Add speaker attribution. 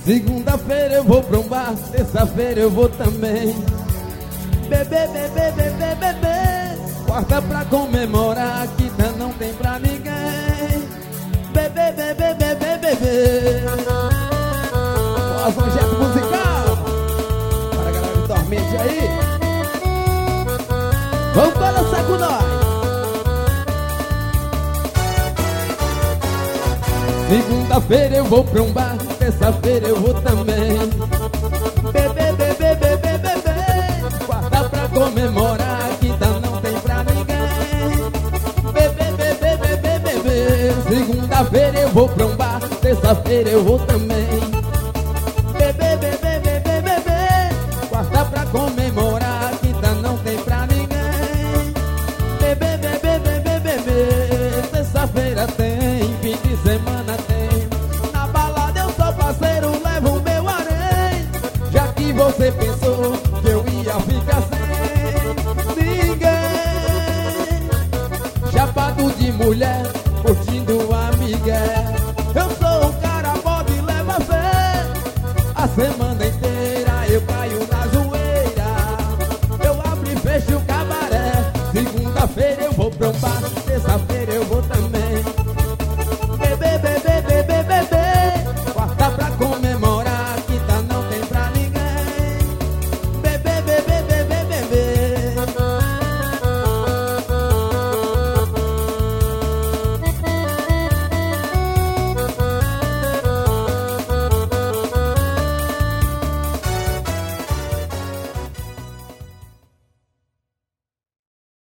Speaker 1: Segunda-feira eu vou pra um bar, terça-feira eu vou também. Beber, beber, beber, beber. Quarta pra comemorar, quinta não tem pra ninguém. Beber, beber, beber, beber. Projeto musical para a galera de dormente aí. Vamos balançar com nós. Segunda-feira eu vou pra um bar, terça-feira eu vou também. Beber, beber, beber, beber. Quarta pra comemorar, quinta não tem pra ninguém. Beber, beber, beber, beber. Segunda-feira eu vou pra um bar, terça-feira eu vou também. Beber, beber, beber, beber. Quarta pra comemorar, quinta não tem pra ninguém. Beber, beber, beber, beber. Terça-feira tem, fim de semana tem. Na balada eu sou parceiro, levo o meu harém. Já que você pensou que eu ia ficar sem ninguém. Chapado de mulher, curtindo a migué. Eu sou um cara, pode levar fé. A semana